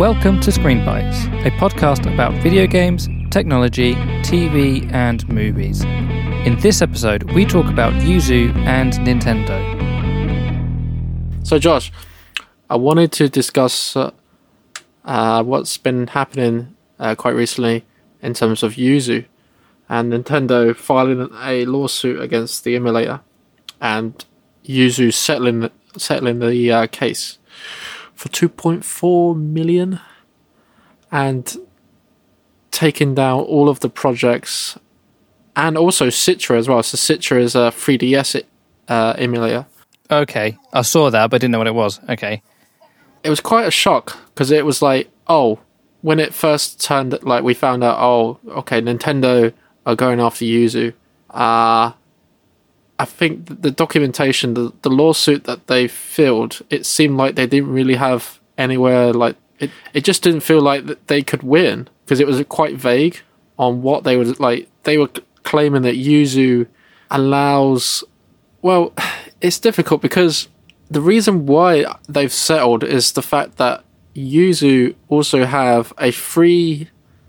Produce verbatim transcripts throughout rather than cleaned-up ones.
Welcome to Screen Bites, a podcast about video games, technology, T V, and movies. In this episode, we talk about Yuzu and Nintendo. So, Josh, I wanted to discuss uh, uh, what's been happening uh, quite recently in terms of Yuzu and Nintendo filing a lawsuit against the emulator and Yuzu settling settling the uh, case for two point four million and taking down all of the projects, and also Citra as well. So Citra is a three D S uh, emulator. Okay, I saw that, but I didn't know what it was. Okay. It was quite a shock because it was like, oh, when it first turned, like we found out, oh, okay, Nintendo are going after Yuzu. Uh, I think the documentation, the, the lawsuit that they filed, it seemed like they didn't really have anywhere, like, it, it just didn't feel like that they could win because it was quite vague on what they would, like, they were claiming that Yuzu allows, well, it's difficult because the reason why they've settled is the fact that Yuzu also have a free,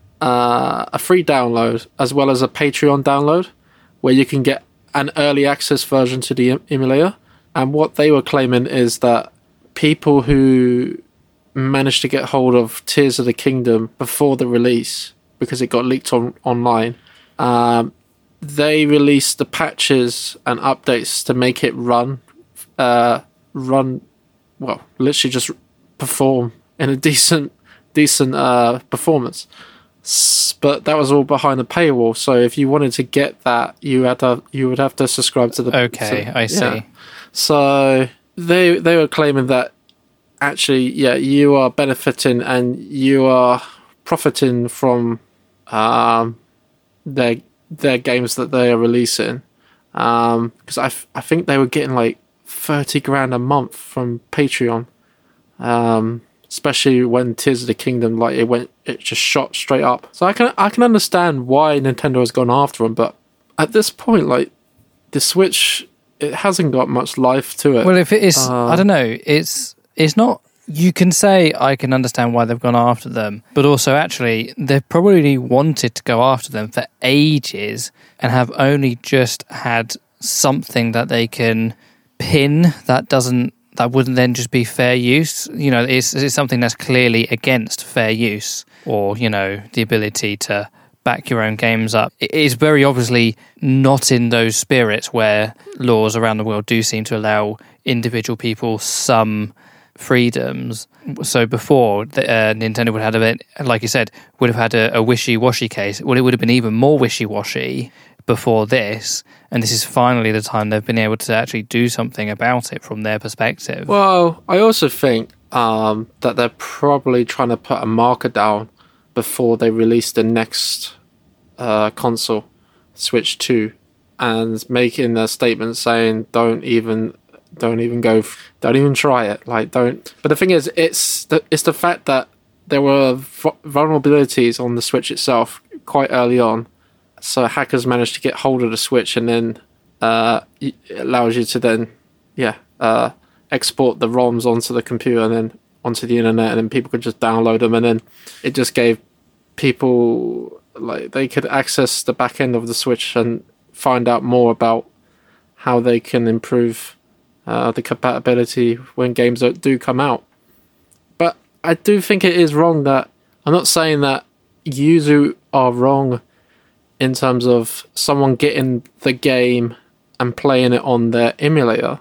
uh, a free download as well as a Patreon download where you can get an early access version to the emulator. And what they were claiming is that people who managed to get hold of Tears of the Kingdom before the release, because it got leaked on online, um, they released the patches and updates to make it run, uh, run, well, literally just perform in a decent, decent uh, performance. But that was all behind a paywall. So if you wanted to get that, you had to, you would have to subscribe to the. Okay, to, I see. Yeah. So they they were claiming that actually, yeah, you are benefiting and you are profiting from um, their their games that they are releasing. Um, because I, f- I think they were getting like thirty grand a month from Patreon. Um, especially when Tears of the Kingdom, like it went, it just shot straight up. So I can I can understand why Nintendo has gone after them, but at this point, like the Switch, it hasn't got much life to it. Well, if it is, uh, I don't know. It's it's not. You can say I can understand why they've gone after them, but also actually they've probably wanted to go after them for ages and have only just had something that they can pin that doesn't. That wouldn't then just be fair use. You know, it's, it's something that's clearly against fair use or, you know, the ability to back your own games up. It is very obviously not in those spirits where laws around the world do seem to allow individual people some freedoms. So before, the, uh, Nintendo would have had a bit, like you said, would have had a, a wishy-washy case. Well, it would have been even more wishy-washy before this, and this is finally the time they've been able to actually do something about it from their perspective. Well, I also think um, that they're probably trying to put a marker down before they release the next uh, console, Switch two, and making a statement saying don't even don't even go don't even try it, like don't. But the thing is, it's the, it's the fact that there were vulnerabilities on the Switch itself quite early on. So hackers managed to get hold of the Switch, and then uh, it allows you to then, yeah, uh, export the ROMs onto the computer and then onto the internet, and then people could just download them, and then it just gave people, like, they could access the back end of the Switch and find out more about how they can improve uh, the compatibility when games do come out. But I do think it is wrong that, I'm not saying that Yuzu are wrong in terms of someone getting the game and playing it on their emulator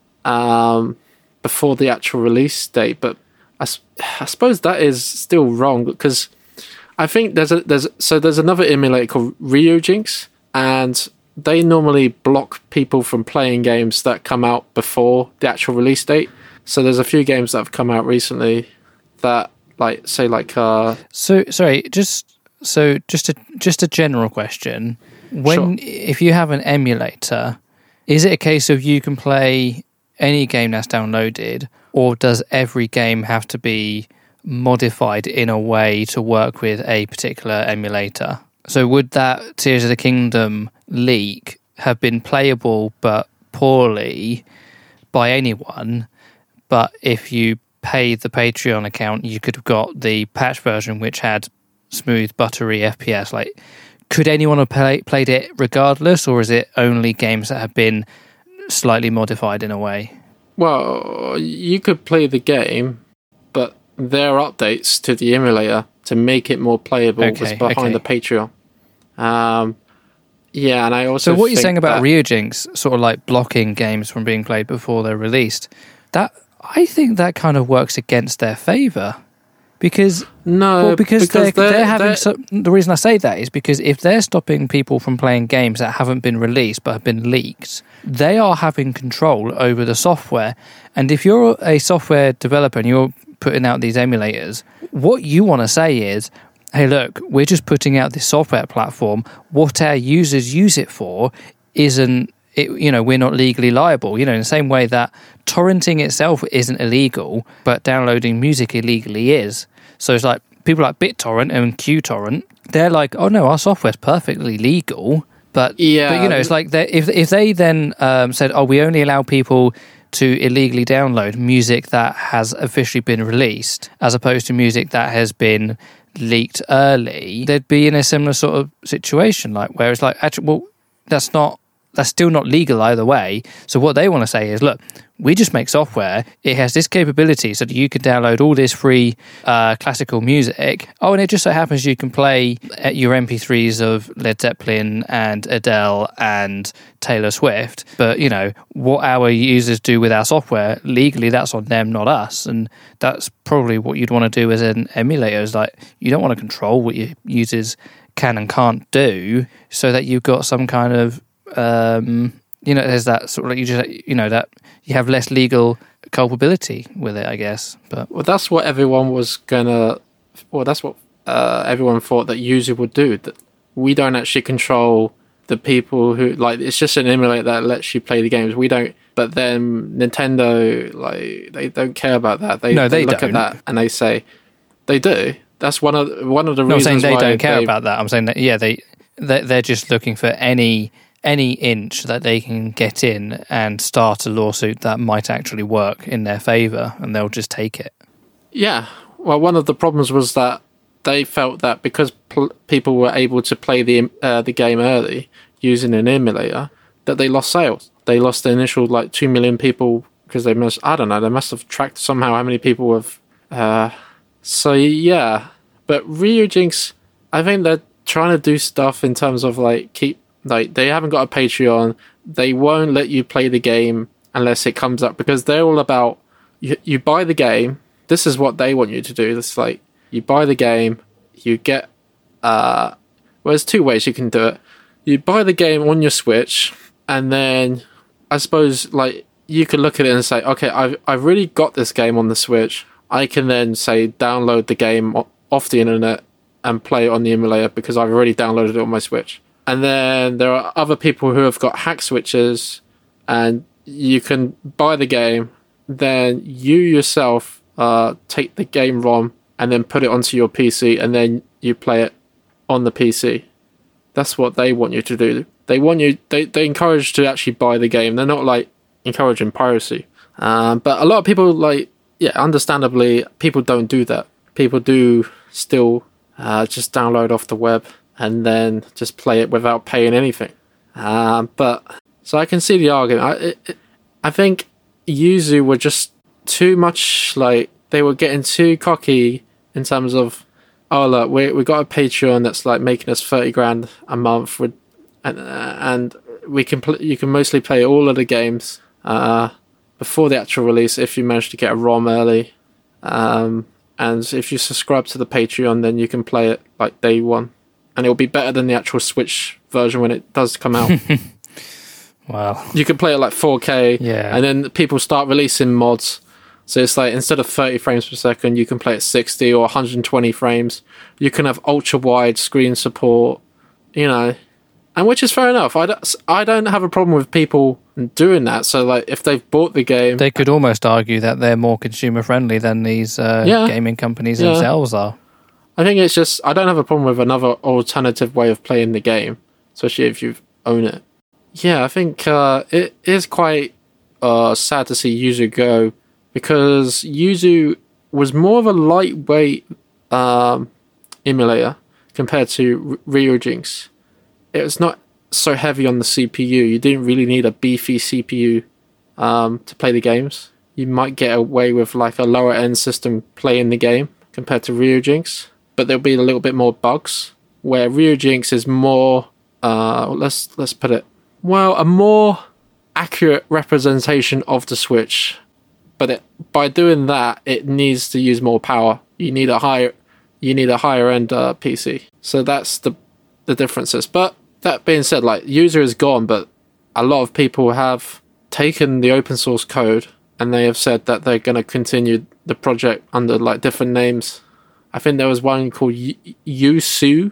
um, before the actual release date, but I, I suppose that is still wrong because I think there's a there's so there's another emulator called Ryujinx, and they normally block people from playing games that come out before the actual release date. So there's a few games that have come out recently that, like, say, like uh, so sorry, just. So just a just a general question. When Sure. If you have an emulator, is it a case of you can play any game that's downloaded, or does every game have to be modified in a way to work with a particular emulator? So would that Tears of the Kingdom leak have been playable but poorly by anyone, but if you paid the Patreon account, you could have got the patch version, which had smooth, buttery F P S. Like, could anyone have play, played it regardless, or is it only games that have been slightly modified in a way? Well, you could play the game, but there are updates to the emulator to make it more playable Okay, was behind okay. the Patreon. Um, yeah, and I also So what you're think saying about that- Ryujinx, sort of like blocking games from being played before they're released, that I think that kind of works against their favour. Because No, well, because, because they're, they're, they're- having they're- so, the reason I say that is because if they're stopping people from playing games that haven't been released but have been leaked, they are having control over the software. And if you're a software developer and you're putting out these emulators, what you want to say is, hey, look, we're just putting out this software platform. What our users use it for isn't, it, you know, we're not legally liable. You know, in the same way that torrenting itself isn't illegal, but downloading music illegally is. So it's like people like BitTorrent and QTorrent, they're like, oh no, our software's perfectly legal. But, Yeah. but you know, it's like they, if if they then um, said, oh, we only allow people to illegally download music that has officially been released, as opposed to music that has been leaked early, they'd be in a similar sort of situation. Like, where it's like, actually, well, that's not. That's still not legal either way. So what they want to say is, look, we just make software. It has this capability so that you can download all this free uh, classical music. Oh, and it just so happens you can play your M P threes of Led Zeppelin and Adele and Taylor Swift. But, you know, what our users do with our software, legally, that's on them, not us. And that's probably what you'd want to do as an emulator. Is like, you don't want to control what your users can and can't do so that you've got some kind of Um, you know, there's that sort of like you just you know that you have less legal culpability with it, I guess. But Well, that's what everyone was gonna. Well, that's what uh, everyone thought that user would do. That we don't actually control the people who like. It's just an emulator that lets you play the games. We don't. But then Nintendo, like, they don't care about that. They, No, they look don't. at that and they say they do. That's one of one of the I'm not saying reasons they why don't care they- about that. I'm saying that yeah, they they they're just looking for any any inch that they can get in and start a lawsuit that might actually work in their favour, and they'll just take it. Yeah. Well, one of the problems was that they felt that because pl- people were able to play the uh, the game early using an emulator, that they lost sales. They lost the initial like two million people because they must. I don't know. They must have tracked somehow how many people have. Uh, so yeah, but Ryujinx, I think they're trying to do stuff in terms of like keep like they haven't got a Patreon. They won't let you play the game unless it comes up because they're all about you. You buy the game. This is what they want you to do. It's like you buy the game, you get. Uh, well, there's two ways you can do it. You buy the game on your Switch, and then I suppose like you could look at it and say, okay, I've I've really got this game on the Switch. I can then say download the game off the internet and play it on the emulator because I've already downloaded it on my Switch. And then there are other people who have got hack switches, and you can buy the game, then you yourself uh, take the game ROM and then put it onto your P C, and then you play it on the P C. That's what they want you to do. They want you. They they encourage you to actually buy the game. They're not like encouraging piracy. Um, but a lot of people like yeah, understandably, people don't do that. People do still uh, just download off the web and then just play it without paying anything. Um, but so I can see the argument. I it, it, I think Yuzu were just too much like they were getting too cocky in terms of oh look we we got a Patreon that's like making us thirty grand a month with and uh, and we can pl- you can mostly play all of the games uh, before the actual release if you manage to get a ROM early. Um, and if you subscribe to the Patreon, then you can play it like day one. And it'll be better than the actual Switch version when it does come out. Wow. You can play it like four K, Yeah. and then people start releasing mods. So it's like instead of thirty frames per second, you can play at sixty or one hundred twenty frames. You can have ultra wide screen support, you know, and which is fair enough. I don't, I don't have a problem with people doing that. So like if they've bought the game, They could almost argue that they're more consumer friendly than these uh, Yeah. gaming companies Yeah. themselves are. I think it's just I don't have a problem with another alternative way of playing the game, especially if you own it. Yeah, I think uh, it is quite uh, sad to see Yuzu go because Yuzu was more of a lightweight um, emulator compared to Ryujinx. It was not so heavy on the C P U. You didn't really need a beefy C P U um, to play the games. You might get away with like a lower end system playing the game compared to Ryujinx, but there'll be a little bit more bugs. Where Ryujinx is more, uh, let's let's put it, well, a more accurate representation of the Switch. But it, by doing that, it needs to use more power. You need a higher, you need a higher end uh, P C. So that's the the differences. But that being said, like Yuzu is gone, but a lot of people have taken the open source code and they have said that they're going to continue the project under like different names. I think there was one called y- Yusu.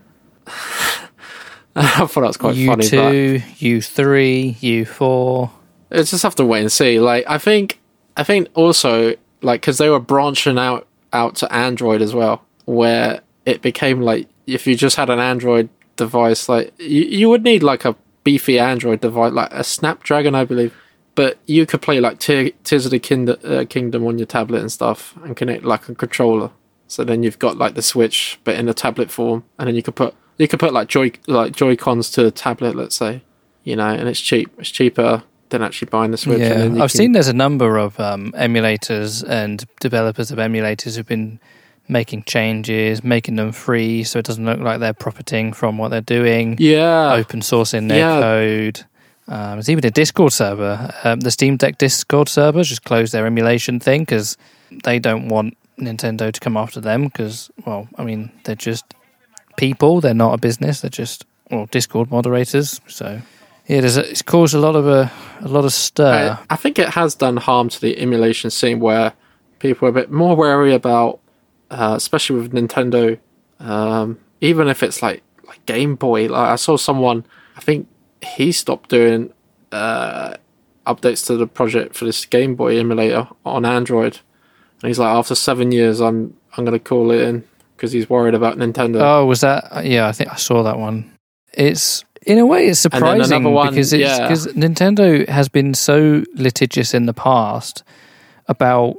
I thought that was quite U funny. U two, U three, U four. It's just have to wait and see. Like I think, I think also like because they were branching out out to Android as well, where it became like if you just had an Android device, like you, you would need like a beefy Android device, like a Snapdragon, I believe. But you could play like Te- Tears of the Kingdom, uh, Kingdom on your tablet and stuff, and connect like a controller. So then you've got like the Switch, but in a tablet form, and then you could put you could put like Joy like Joy Cons to the tablet, let's say, you know, and it's cheap. It's cheaper than actually buying the Switch. Yeah, and then you I've can... seen there's a number of um, emulators and developers of emulators who've been making changes, making them free, so it doesn't look like they're profiting from what they're doing. Yeah, open sourcing their yeah. code. Um, there's even a Discord server. Um, the Steam Deck Discord server just closed their emulation thing because they don't want Nintendo to come after them because, well, I mean, they're just people. They're not a business. They're just, well, Discord moderators. So, yeah, there's a, it's caused a lot of a, a lot of stir. I, I think it has done harm to the emulation scene where people are a bit more wary about, uh, especially with Nintendo, um, even if it's like, like Game Boy. Like I saw someone, I think, he stopped doing uh, updates to the project for this Game Boy emulator on Android, and he's like, after seven years, I'm I'm gonna call it in because he's worried about Nintendo. Oh, was that? Yeah, I think I saw that one. It's in a way it's surprising one, because it's because yeah. Nintendo has been so litigious in the past about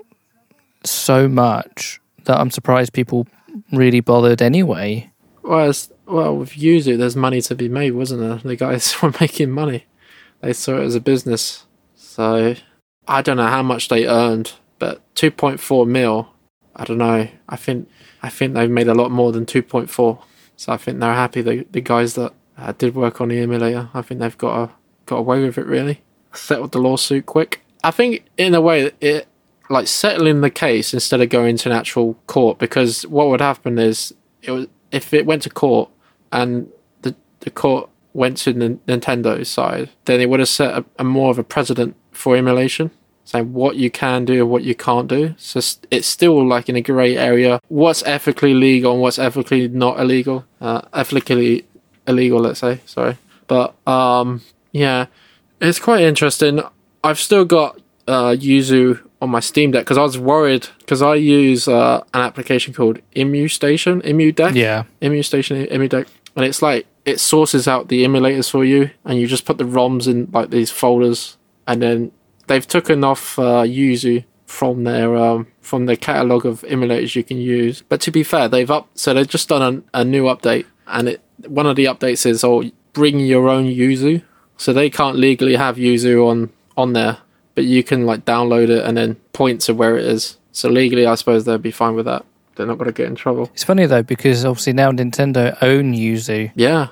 so much that I'm surprised people really bothered anyway. Well, well, with Yuzu, there's money to be made, wasn't there? The guys were making money. They saw it as a business. So, I don't know how much they earned, but two point four mil, I don't know. I think I think they've made a lot more than two point four. So I think they're happy. The the guys that uh, did work on the emulator, I think they've got a, got away with it, really. Settled the lawsuit quick. I think, in a way, it like settling the case instead of going to an actual court, because what would happen is, it was if it went to court and the the court went to the Nintendo side, then it would have set a, a more of a precedent for emulation, saying what you can do and what you can't do. So it's still like in a grey area. What's ethically legal and what's ethically not illegal? Uh, ethically illegal, let's say. Sorry, but um, yeah, it's quite interesting. I've still got uh, Yuzu on my Steam Deck because I was worried because I use uh, an application called EmuStation, EmuDeck. Yeah, EmuStation, EmuDeck, and it's like it sources out the emulators for you, and you just put the ROMs in like these folders, and then they've taken off uh, Yuzu from their um, from their catalog of emulators you can use. But to be fair, they've up so they've just done a, a new update, and it one of the updates is oh bring your own Yuzu, so they can't legally have Yuzu on on there. But you can like download it and then point to where it is. So legally, I suppose they'd be fine with that. They're not going to get in trouble. It's funny though because obviously now Nintendo own Yuzu. Yeah.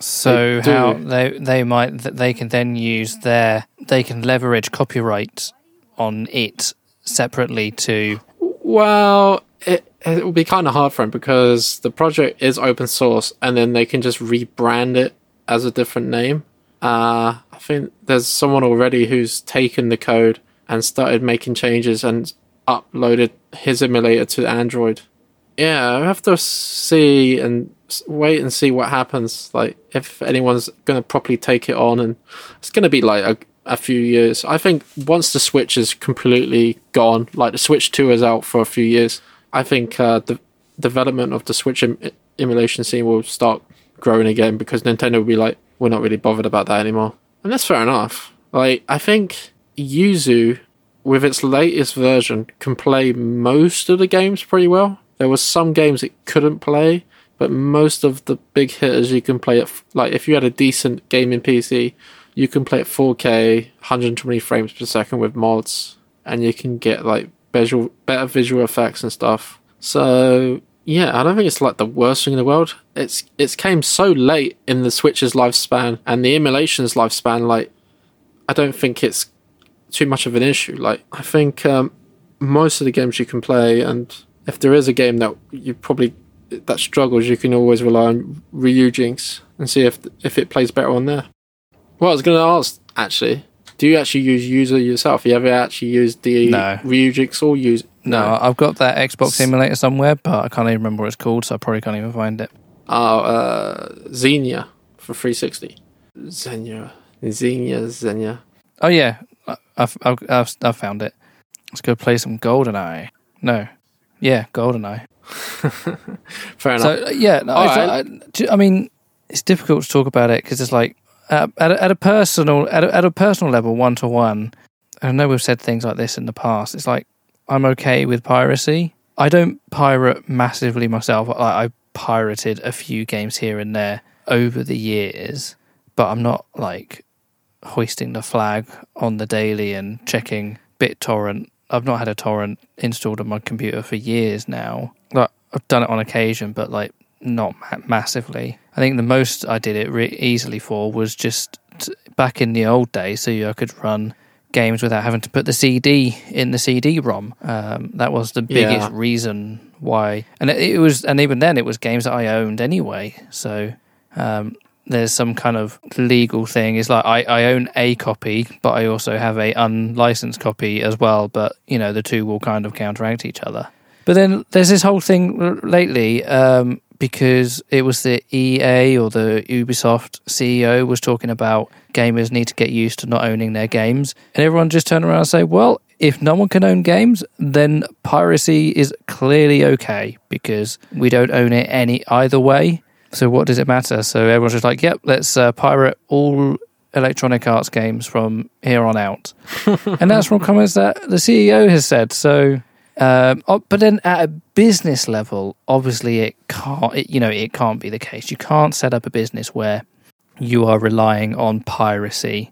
So they how they they might they can then use their they can leverage copyright on it separately to. Well, it it will be kind of hard for them because the project is open source, and then they can just rebrand it as a different name. Uh, I think there's someone already who's taken the code and started making changes and uploaded his emulator to Android. Yeah, I have to see and wait and see what happens. Like, if anyone's going to properly take it on, and it's going to be like a, a few years. I think once the Switch is completely gone, like the Switch two is out for a few years, I think uh, the development of the Switch em- emulation scene will start growing again because Nintendo will be like, we're not really bothered about that anymore. And that's fair enough. Like, I think Yuzu with its latest version, can play most of the games pretty well. There were some games it couldn't play, but most of the big hitters you can play at, like if you had a decent gaming P C, you can play at four K, one hundred twenty frames per second with mods, and you can get like visual, better visual effects and stuff. So yeah, I don't think it's like the worst thing in the world. It's it's came so late in the Switch's lifespan and the emulation's lifespan. Like, I don't think it's too much of an issue. Like, I think um, most of the games you can play, and if there is a game that you probably that struggles, you can always rely on Ryujinx and see if if it plays better on there. Well, I was going to ask, actually, do you actually use User yourself? Have you ever actually used the no. Ryujinx or use? No, no, I've got that Xbox emulator somewhere, but I can't even remember what it's called, so I probably can't even find it. Oh, uh, Xenia for three sixty. Xenia, Xenia, Xenia. Oh yeah, I've I've I've, I've found it. Let's go play some GoldenEye. No, yeah, GoldenEye. Fair enough. So yeah, no, it's right. like, I mean, it's difficult to talk about it because it's like uh, at a, at a personal at a, at a personal level, one to one. I know we've said things like this in the past. It's like I'm okay with piracy. I don't pirate massively myself. I, I pirated a few games here and there over the years, but I'm not like hoisting the flag on the daily and checking BitTorrent. I've not had a torrent installed on my computer for years now. Like, I've done it on occasion, but like not ma- massively. I think the most I did it re- easily for was just t- back in the old days, so I could run games without having to put the C D in the C D ROM. Um, that was the biggest yeah. reason why. And it, it was, and even then, it was games that I owned anyway. So um, there's some kind of legal thing. It's like I, I own a copy, but I also have a unlicensed copy as well. But you know, the two will kind of counteract each other. But then there's this whole thing lately. Um, because it was the E A or the Ubisoft C E O was talking about gamers need to get used to not owning their games. And everyone just turned around and say, well, if no one can own games, then piracy is clearly okay because we don't own it any either way. So what does it matter? So everyone's just like, yep, let's uh, pirate all Electronic Arts games from here on out. And that's from comments that the C E O has said. So... Um, but then at a business level, obviously it can't, it, you know, it can't be the case. You can't set up a business where you are relying on piracy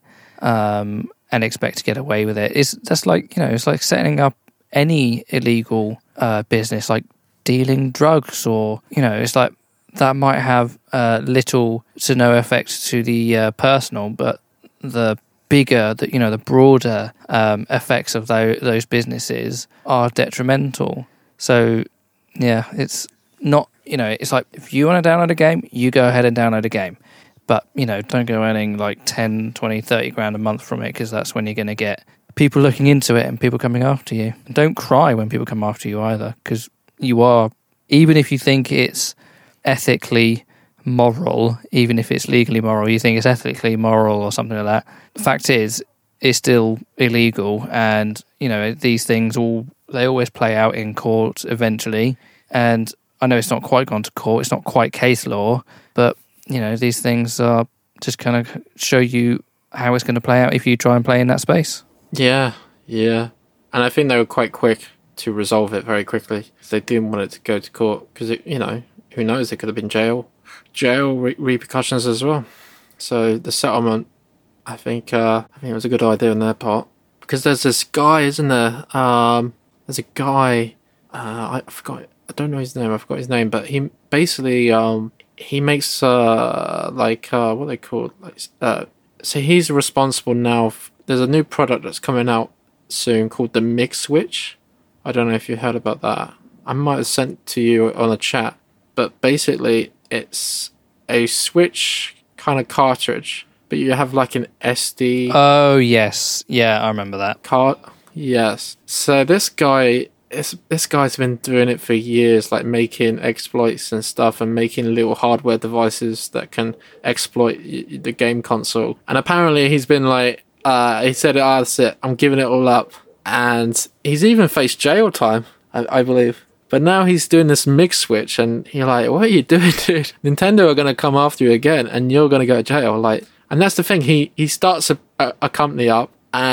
um, and expect to get away with it. It's that's like, you know, it's like setting up any illegal uh, business, like dealing drugs, or you know, it's like that might have uh, little to no effect to the uh, personal, but the bigger, the, you know, the broader um, effects of those, those businesses are detrimental. So, yeah, it's not, you know, it's like if you want to download a game, you go ahead and download a game. But, you know, don't go earning like ten, twenty, thirty grand a month from it because that's when you're going to get people looking into it and people coming after you. And don't cry when people come after you either because you are, even if you think it's ethically moral, even if it's legally moral, you think it's ethically moral or something like that. The fact is, it's still illegal, and you know these things all they always play out in court eventually. And I know it's not quite gone to court; it's not quite case law, but you know these things are just kind of show you how it's going to play out if you try and play in that space. Yeah, yeah, and I think they were quite quick to resolve it very quickly because they didn't want it to go to court because you know who knows, it could have been jail. jail re- repercussions as well. So the settlement, I think, uh, I think it was a good idea on their part because there's this guy, isn't there? Um, there's a guy. Uh, I forgot. I don't know his name. I forgot his name, but he basically um, he makes uh, like uh, what are they called? Like, uh, so he's responsible now. F- there's a new product that's coming out soon called the Mix Switch. I don't know if you heard about that. I might have sent to you on a chat, but basically. It's a Switch kind of cartridge, but you have like an S D. Oh yes, yeah, I remember that card. Yes. So this guy, is, this guy's been doing it for years, like making exploits and stuff, and making little hardware devices that can exploit the game console. And apparently, he's been like, uh, he said, "Ah, oh, that's it. I'm giving it all up." And he's even faced jail time, I, I believe. But now he's doing this Mix Switch, and you're like, what are you doing, dude? Nintendo are going to come after you again, and you're going to go to jail. Like, and that's the thing. He he starts a, a, a company up, and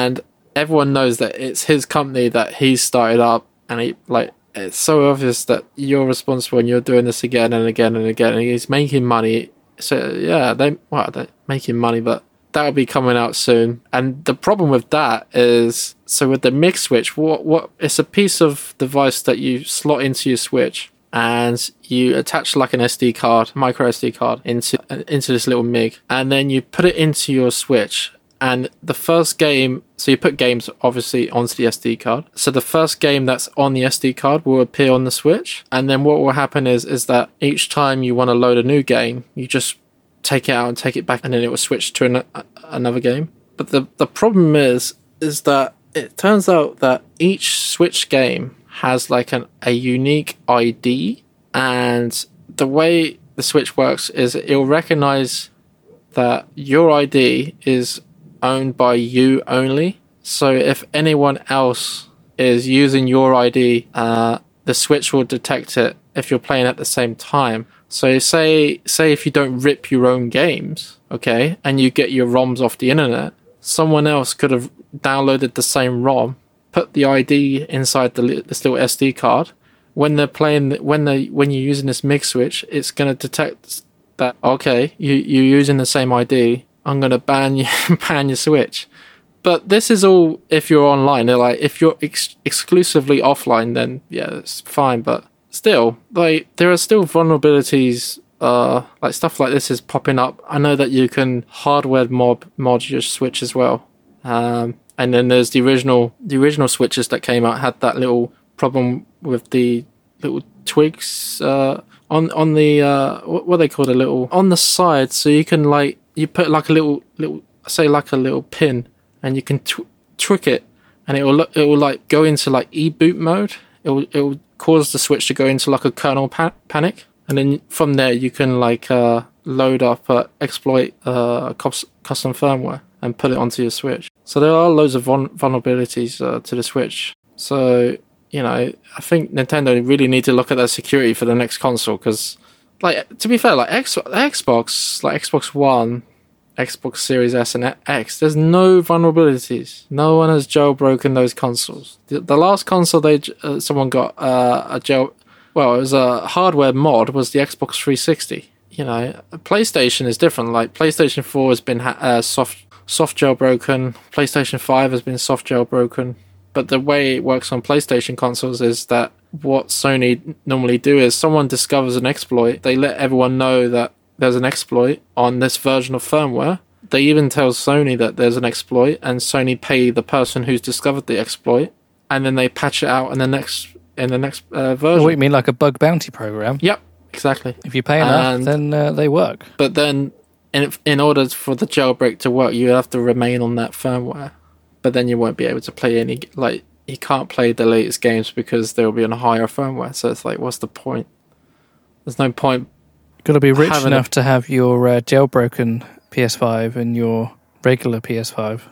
everyone knows that it's his company that he started up, and he like it's so obvious that you're responsible and you're doing this again and again and again, and he's making money. So yeah, they well they're making money, but that'll be coming out soon. And the problem with that is, so with the Mix Switch, what what it's a piece of device that you slot into your Switch, and you attach like an S D card, micro S D card, into into this little M I G, and then you put it into your Switch. And the first game, so you put games obviously onto the S D card. So the first game that's on the S D card will appear on the Switch. And then what will happen is is that each time you want to load a new game, you just take it out and take it back, and then it will switch to an, another game. But the the problem is is that it turns out that each Switch game has like an a unique I D, and the way the Switch works is it'll recognize that your I D is owned by you only. So if anyone else is using your I D, uh, the Switch will detect it if you're playing at the same time. So say say if you don't rip your own games, okay, and you get your ROMs off the internet, someone else could have downloaded the same ROM, put the I D inside the this little S D card. When they're playing, when they when you're using this M I G switch, it's going to detect that, okay, you you're using the same I D. I'm going to ban you, ban your Switch. But this is all if you're online. They're like, if you're ex- exclusively offline, then yeah, it's fine. But still, like, there are still vulnerabilities. Uh, like stuff like this is popping up. I know that you can hardware mod mod your Switch as well. Um, and then there's the original the original Switches that came out had that little problem with the little twigs uh, on on the uh, what, what they call the little on the side, so you can like. You put like a little, little, say like a little pin, and you can tw- trick it, and it will, it will like go into like e-boot mode. It will, it will cause the Switch to go into like a kernel pa- panic, and then from there you can like uh, load up, uh, exploit uh, cus- custom firmware and put it onto your Switch. So there are loads of vul- vulnerabilities uh, to the Switch. So you know, I think Nintendo really need to look at their security for the next console, because. Like, to be fair, like X, Xbox, like Xbox One, Xbox Series S and X, there's no vulnerabilities. No one has jailbroken those consoles. The, the last console they uh, someone got uh, a jail, well, it was a hardware mod, was the Xbox three sixty. You know, PlayStation is different. Like PlayStation four has been ha- uh, soft soft jailbroken. PlayStation five has been soft jailbroken. But the way it works on PlayStation consoles is that what Sony normally do is someone discovers an exploit, they let everyone know that there's an exploit on this version of firmware. They even tell Sony that there's an exploit, and Sony pay the person who's discovered the exploit, and then they patch it out in the next in the next uh, version. What, you mean like a bug bounty program? Yep, exactly. If you pay enough, and, then uh, they work. But then, in in order for the jailbreak to work, you have to remain on that firmware. But then you won't be able to play any, like, you can't play the latest games because they'll be on a higher firmware. So it's like, what's the point? There's no point. You've got to be rich enough a... to have your uh, jailbroken P S five and your regular P S five.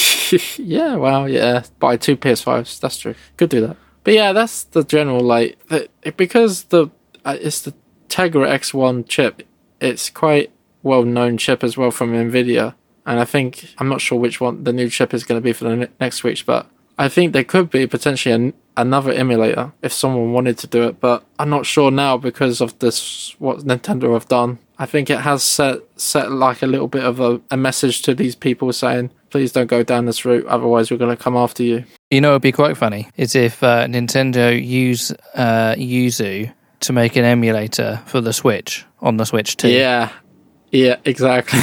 Yeah, well, yeah. Buy two P S fives. That's true. Could do that. But yeah, that's the general, like, the, because the uh, it's the Tegra X one chip. It's quite well-known chip as well from NVIDIA. And I think, I'm not sure which one the new chip is going to be for the ne- next Switch, but I think there could be potentially an, another emulator if someone wanted to do it, but I'm not sure now because of this, what Nintendo have done. I think it has set set like a little bit of a, a message to these people saying, please don't go down this route, otherwise we're going to come after you. You know what would be quite funny is if uh, Nintendo use uh, Yuzu to make an emulator for the Switch, on the Switch too. Yeah. Yeah, exactly.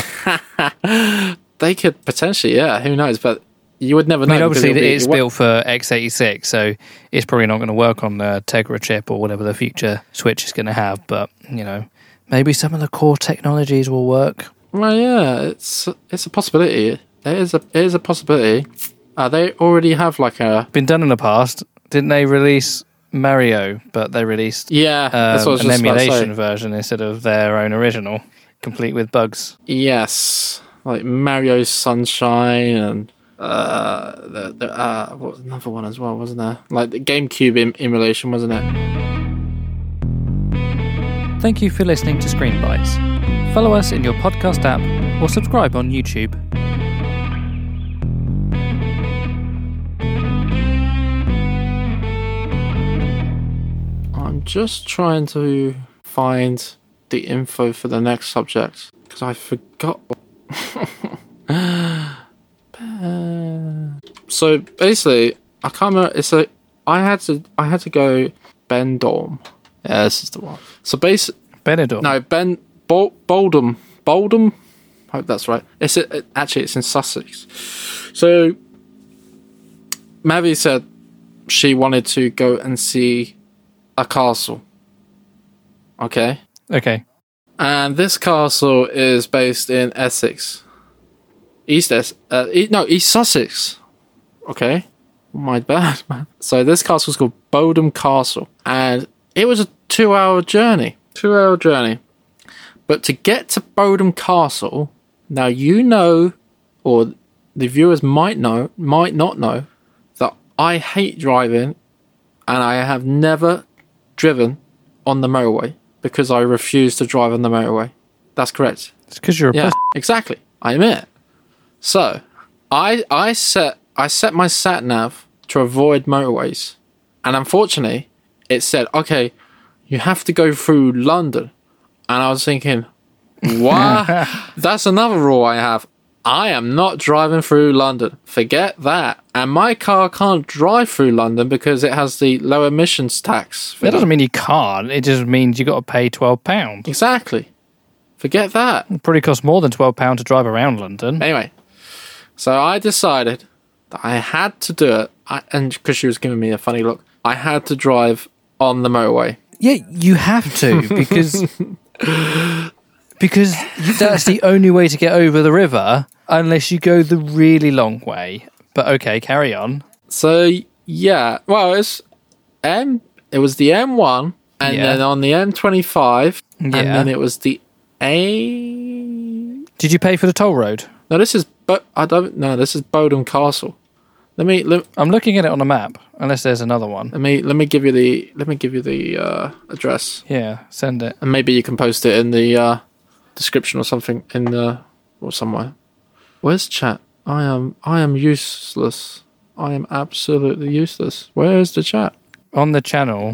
They could potentially, yeah, who knows, but you would never know. I mean, obviously be, it's built for x eighty-six, so it's probably not going to work on the Tegra chip or whatever the future Switch is going to have, but, you know, maybe some of the core technologies will work. Well, yeah, it's it's a possibility. It is a, it is a possibility. Uh, they already have like a... Been done in the past. Didn't they release Mario, but they released yeah, um, that's what I was an just emulation version instead of their own original, complete with bugs. Yes, like Mario Sunshine and uh, the, the uh, what was another one as well, wasn't there? Like the GameCube em- emulation, wasn't it? Thank you for listening to Screen Bites. Follow us in your podcast app or subscribe on YouTube. just trying to find the info for the next subject because I forgot. So basically, I can't remember. It's a. I had to. I had to go Bendorm. Yeah, this is the one. So basically, Benidorm. no Ben Bol- Boldham Boldham. Hope that's right. It's a, it, actually it's in Sussex. So Mavi said she wanted to go and see a castle. Okay. Okay. And this castle is based in Essex. East Es- uh, e- no, East Sussex. Okay. My bad, man. So this castle is called Boldham Castle. And it was a two hour journey. Two hour journey. But to get to Boldham Castle, now you know, or the viewers might know, might not know, that I hate driving and I have never driven on the motorway because I refuse to drive on the motorway. That's correct. It's because you're a Yeah, pussy. exactly. I admit. So, I I set I set my sat nav to avoid motorways, and unfortunately, it said, "Okay, you have to go through London," and I was thinking, "What? That's another rule I have. I am not driving through London. Forget that." And my car can't drive through London because it has the low emissions tax. That doesn't mean you can't. It just means you got to pay twelve pounds. Exactly. Forget that. It probably costs more than twelve pounds to drive around London. Anyway, so I decided that I had to do it, I, and because she was giving me a funny look, I had to drive on the motorway. Yeah, you have to because because that's the only way to get over the river unless you go the really long way. But okay, carry on. So yeah, well, it's M. It was the M one, and Yeah. then on the M twenty-five, and Yeah. then it was the A. Did you pay for the toll road? No, this is but I don't. No, this is Boldham Castle. Let me let, I'm looking at it on a map, unless there's another one. let me let me give you the let me give you the uh, address, Yeah, send it. and maybe you can post it in the uh, description or something in the or somewhere. Where's chat? I am I am useless. I am absolutely useless. Where is the chat? On the channel,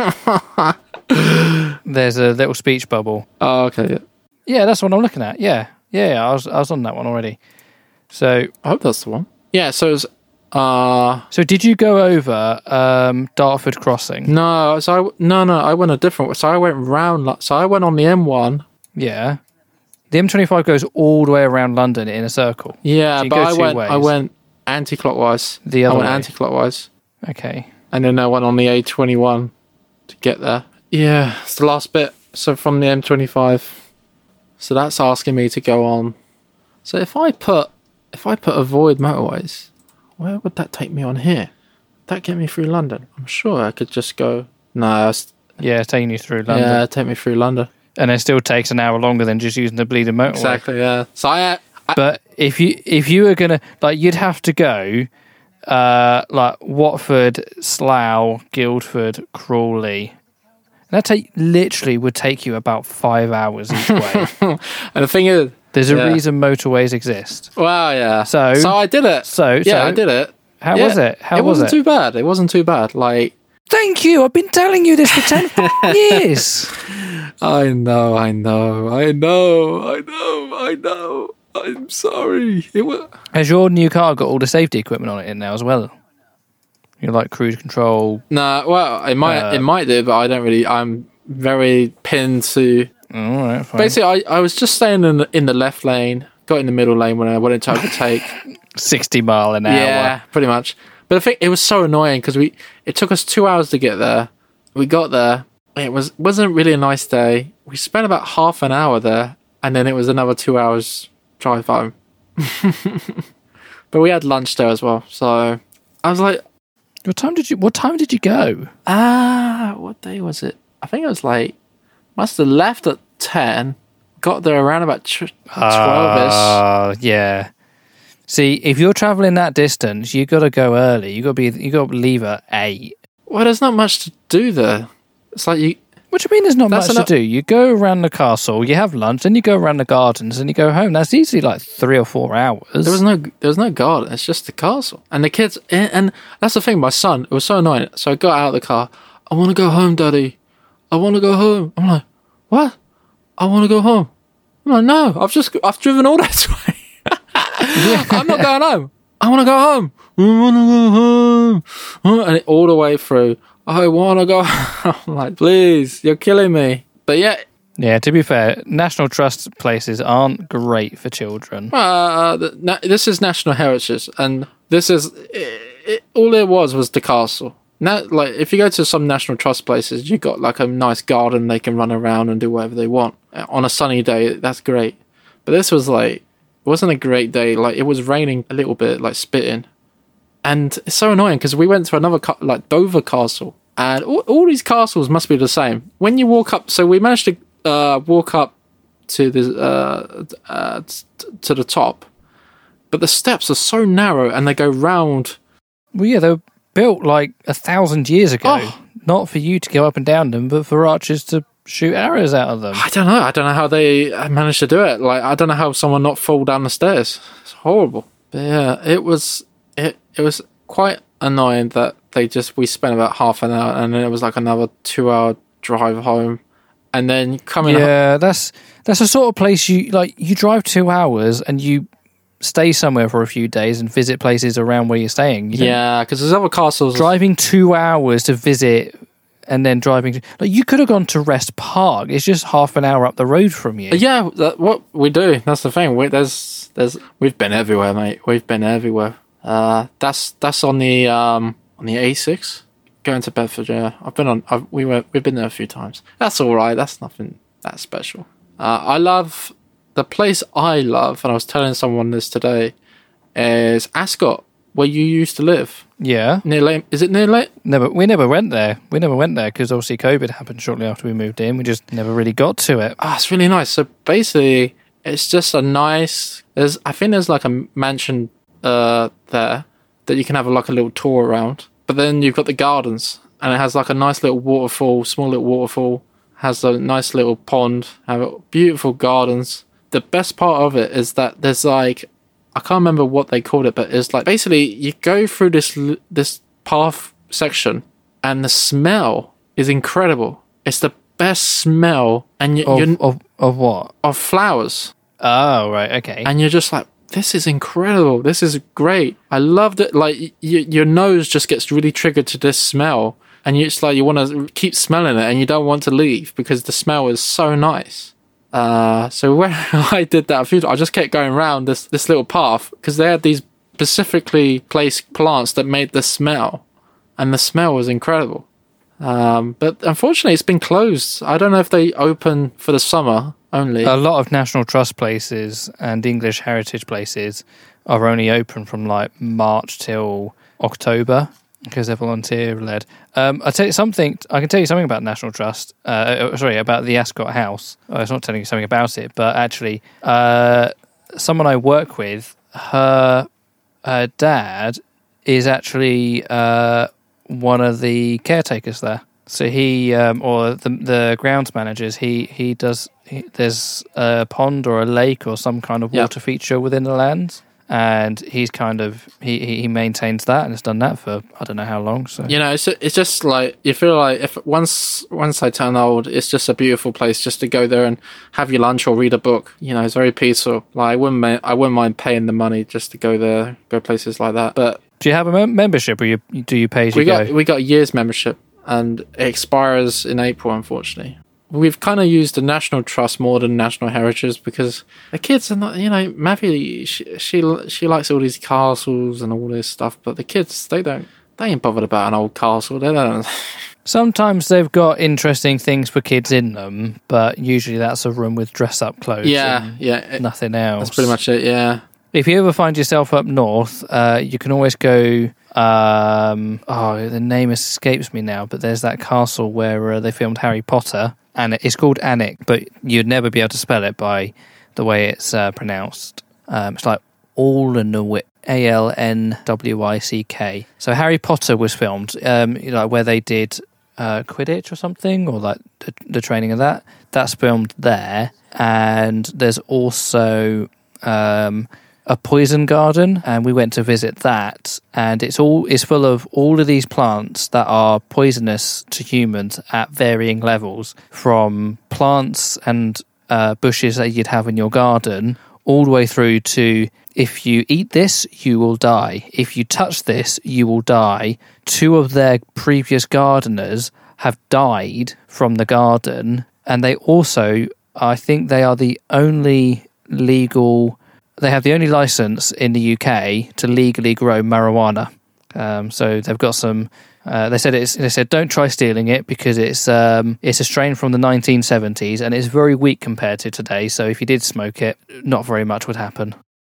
there's a little speech bubble. Oh, okay. Yeah. Yeah, that's what I'm looking at. Yeah, yeah, I was I was on that one already. So, I hope that's the one. Yeah. So it's uh so did you go over um, Dartford Crossing? no. So I, no no. I went a different way. So I went round. like- So I went on the M one. Yeah. The M twenty-five goes all the way around London in a circle. Yeah, So you but go I two went. I ways. went anti-clockwise. The other I went way. anti-clockwise. Okay. And then I went on the A twenty-one to get there. Yeah, it's the last bit. So from the M twenty-five. So that's asking me to go on. So if I put if I put avoid motorways, where would that take me on here? Would that get me through London? I'm sure I could just go. No, it's, Yeah, it's taking you through London. yeah, take me through London. And it still takes an hour longer than just using the bleeding motorway. Exactly. Yeah. So I. I But if you if you were gonna like, you'd have to go uh, like Watford, Slough, Guildford, Crawley. That take literally would take you about five hours each way. and the thing is, There's a Yeah. reason motorways exist. well, yeah. So- so I did it. So, yeah, so I did it. How Yeah. was it? How it was wasn't it? too bad. It wasn't too bad. Like. Thank you. I've been telling you this for ten years. I know, I know, I know, I know, I know. I'm sorry. It was. Has your new car got all the safety equipment on it in now as well? You know, like cruise control. Nah, well, it might, Uh, it might do, but I don't really. I'm very pinned to. Oh, all right, fine. Basically, I, I was just staying in the, in the left lane, got in the middle lane when I wanted to overtake. sixty mile an hour. Yeah, pretty much. But I think it was so annoying because we. It took us two hours to get there. We got there. It was wasn't really a nice day. We spent about half an hour there, and then it was another two hours drive home. But we had lunch there as well, so I was like, What time did you? What time did you go? ah, what day was it? I think it was like must have left at ten. Got there around about twelve ish. Uh, yeah. See, if you're traveling that distance, you got to go early. You got to be. You got to leave at eight. Well, there's not much to do there. It's like you. What do you mean? There's not That's much enough- to do. You go around the castle, you have lunch, then you go around the gardens, and you go home. That's easily like three or four hours. There was no, there was no garden. It's just the castle and the kids. And, and that's the thing. My son, it was so annoying. So I got out of the car. I want to go home, Daddy. I want to go home. I'm like, what? I want to go home. I'm like, no, I've just, I've driven all that way. I'm not going home. I want to go home. I want to go home. And it, all the way through, I want to go home. I'm like, please, you're killing me. But yeah. Yeah, to be fair, National Trust places aren't great for children. Uh, the, na- this is National Heritage, and this is, it, it, all it was was the castle. Now, like, if you go to some National Trust places, you got like a nice garden they can run around and do whatever they want. On a sunny day, that's great. But this was like, it wasn't a great day. Like, it was raining a little bit, like spitting. And it's so annoying because we went to another, ca- like Dover Castle. And all, all these castles must be the same. When you walk up, so we managed to uh, walk up to the uh, uh, t- to the top. But the steps are so narrow and they go round. Well, yeah, they were built like a thousand years ago. Oh. Not for you to go up and down them, but for archers to shoot arrows out of them. I don't know. I don't know how they managed to do it. Like, I don't know how someone not fall down the stairs. It's horrible. But yeah, it was it it was quite annoying that they just we spent about half an hour and then it was like another two hour drive home, and then coming. Yeah, home, that's that's the sort of place you like. You drive two hours and you stay somewhere for a few days and visit places around where you're staying. You yeah, because there's other castles. Driving two hours to visit. And then driving, like you could have gone to Rest Park. It's just half an hour up the road from you. Yeah, that, what we do. That's the thing. We, there's, there's, we've been everywhere, mate. We've been everywhere. Uh, that's that's on the um on the A six going to Bedfordshire. I've been on. I've, we were we've been there a few times. That's all right. That's nothing that special. Uh, I love the place. I love, and I was telling someone this today, is Ascot, where you used to live. Yeah. Near Lane, is it near Lane? Never, we never went there. We never went there because obviously COVID happened shortly after we moved in. We just never really got to it. Ah, it's really nice. So basically, it's just a nice. There's, I think there's like a mansion uh, there that you can have like a little tour around. But then you've got the gardens, and it has like a nice little waterfall, small little waterfall. Has a nice little pond. Have beautiful gardens. The best part of it is that there's like. I can't remember what they called it, but it's like basically you go through this this path section, and the smell is incredible. It's the best smell, and you, Of, you're of, of what? of flowers, Oh, right, okay. and you're just like, this is incredible. This is great. I loved it. Like y- your nose just gets really triggered to this smell, and you it's like you want to keep smelling it, and you don't want to leave because the smell is so nice. Uh, so when I did that a few times, I just kept going around this, this little path because they had these specifically placed plants that made the smell, and the smell was incredible. Um, but unfortunately, it's been closed. I don't know if they open for the summer only. A lot of National Trust places and English heritage places are only open from like March till October because they're volunteer led. Um, I tell you something. I can tell you something about National Trust. Uh, sorry, about the Ascot House. Oh, it's not telling you something about it, but actually, uh, someone I work with, her, her dad is actually uh, one of the caretakers there. So he, um, or the the grounds managers, he he does. He, there's a pond or a lake or some kind of water Yep. feature within the lands. And he's kind of he, he maintains that and has done that for I don't know how long. So You know, it's it's just like you feel like if once once I turn old, it's just a beautiful place just to go there and have your lunch or read a book. You know, it's very peaceful. Like I wouldn't ma- I wouldn't mind paying the money just to go there, go places like that. But do you have a mem- membership, or you do you pay as you we got go? we got a year's membership, and it expires in April. Unfortunately, we've kind of used the National Trust more than National Heritage because the kids are not. You know, Mavi she she she likes all these castles and all this stuff, but the kids they don't. They ain't bothered about an old castle. They don't. Sometimes they've got interesting things for kids in them, but usually that's a room with dress-up clothes. Yeah, and yeah. It, nothing else. that's pretty much it. Yeah. If you ever find yourself up north, uh, you can always go. Um, oh, the name escapes me now, but there's that castle where uh, they filmed Harry Potter, and it's called Alnwick, but you'd never be able to spell it by the way it's uh, pronounced. Um, it's like Alnwick, A L N W I C K. So Harry Potter was filmed, um, you know, where they did uh, Quidditch or something, or like the, the training of that. That's filmed there, and there's also. Um, a poison garden, and we went to visit that, and it's all it's full of all of these plants that are poisonous to humans at varying levels, from plants and uh, bushes that you'd have in your garden all the way through to, if you eat this, you will die. If you touch this, you will die. Two of their previous gardeners have died from the garden, and they also, I think they are the only legal, they have the only license in the U K to legally grow marijuana. Um, so they've got some, uh, they said it's, they said don't try stealing it because it's um, it's a strain from the nineteen seventies and it's very weak compared to today. So if you did smoke it, not very much would happen.